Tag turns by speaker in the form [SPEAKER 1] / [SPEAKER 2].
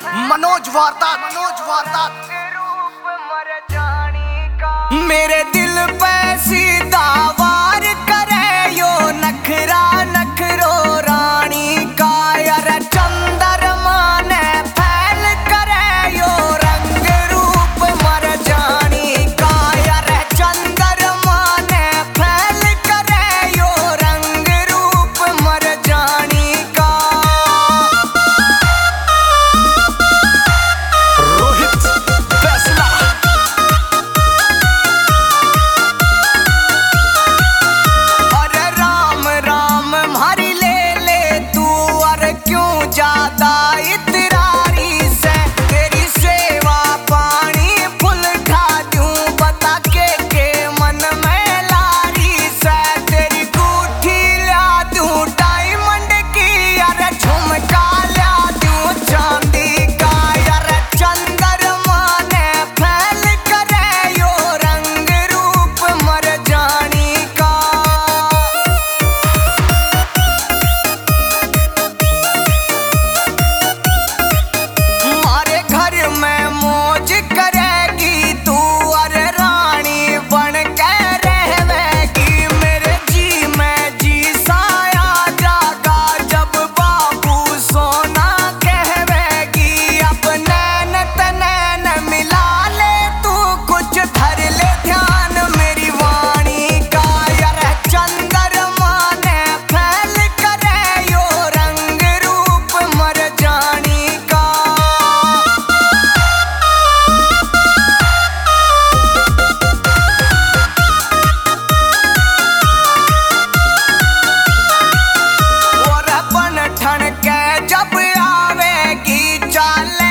[SPEAKER 1] मनोज वारदात मेरे दिल पे सीधा वार करे यो नखरा नखरो रानी का यार चंद्रमा ने फैल करे यो रंग रूप मर जानी का यार चंद्रमा ने फैल करे यो रंग रूप मर जानी का। रोहित फैसला अरे राम राम मारी ले ले तू अरे क्यों जाता इतरारी से तेरी सेवा पानी फुल खा दूं बता के मन में लारी से तेरी गुठी ला दूं डायमंड की अरे झुमका ला दूं चांदी का यार चंद्रमा ने फैल करे यो रंग रूप मर जानी का। मारे घर में मौज करेगी तू अरे रानी बन के रहेगी मेरे जी में जी साया जागा जब बाबू सोना कहवेगी अब नैन तनैन मिला ले तू कुछ धर ले ध्यान मेरी वाणी का यार चंद्रमा ने फैल करे यो रंग रूप मर जानी का। और अपन ठन के जब आवेगी चाले